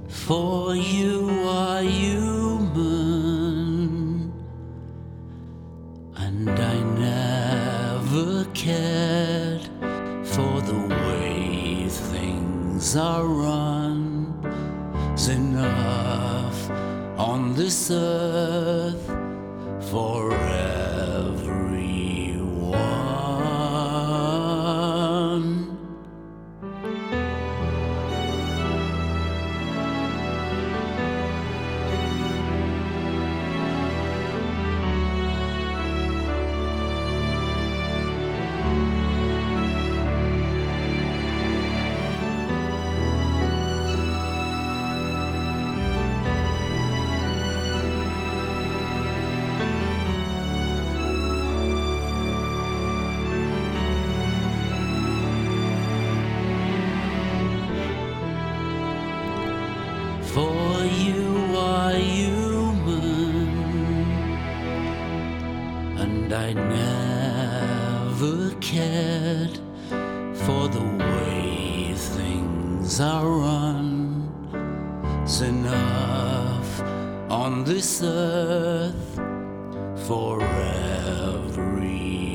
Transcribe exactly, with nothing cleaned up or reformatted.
For you are human, and I never cared for the way things are run. There's enough on this earth for everyone. For you are human, and I never cared for the way things are run. There's enough on this earth for everyone.